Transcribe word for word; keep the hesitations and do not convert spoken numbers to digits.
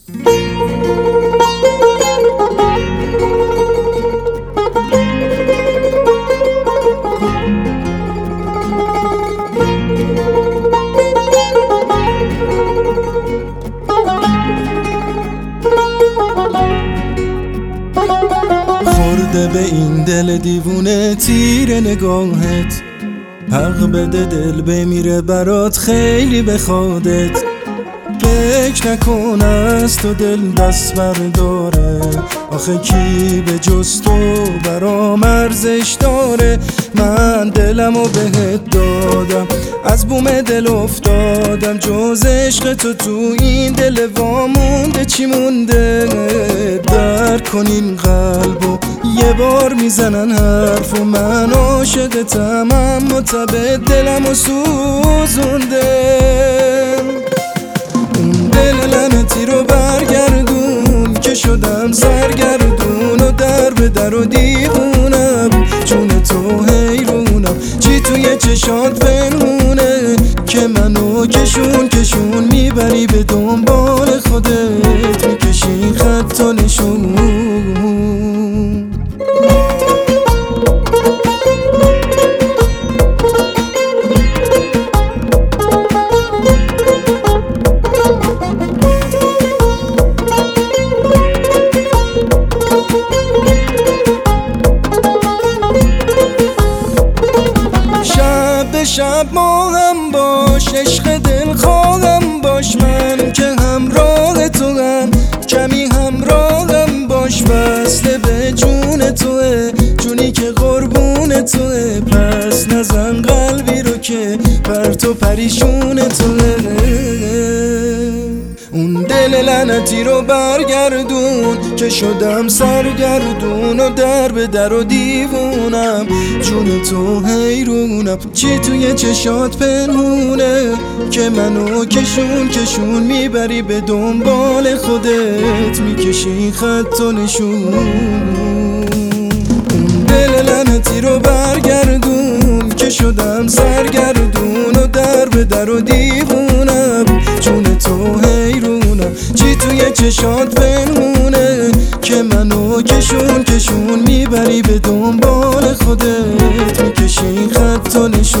خورده به این دل دیوونه تیر نگاهت، حق بده دل بمیره برات خیلی بخوادت. فکر نکن از تو دل دست برداره، آخه کی به جز تو برام ارزش داره. من دلمو بهت دادم، از بوم دل افتادم، جز عشق تو تو این دل وامونده چی مونده. درک کن این قلبو یه بار میزنن حرف و من عاشقتم، اما تب دلمو سوزونده. اون دل لعنتی رو برگردون که شدم سرگردون و در به در و دیوونم، جون تو حیرونم. چی توی چشات پنهونه که منو کشون کشون میبری به دنبال خودت، میکشی خط و نشون. شب ما هم باش، عشق دل خواهم باش، من که همراه تو هم کمی همراهم باش. وصله به جون توه، جونی که قربون توه، پس نزن قلبی رو که پر تو پریشون توه. اون دل لعنتی رو برگردون که شدم سرگردون و در به در و دیوونم، جون تو حیرونم. چی توی چشات پنهونه که منو کشون کشون میبری به دنبال خودت، میکشی خط و نشون. اون دل لعنتی رو برگردون که شدم سرگردون و در به در و دیوونم، جون تو حیرونم. چی توی چشات پنهونه که منو کشون کشون میبری به دنبال خودت، میکشی خط و نشون.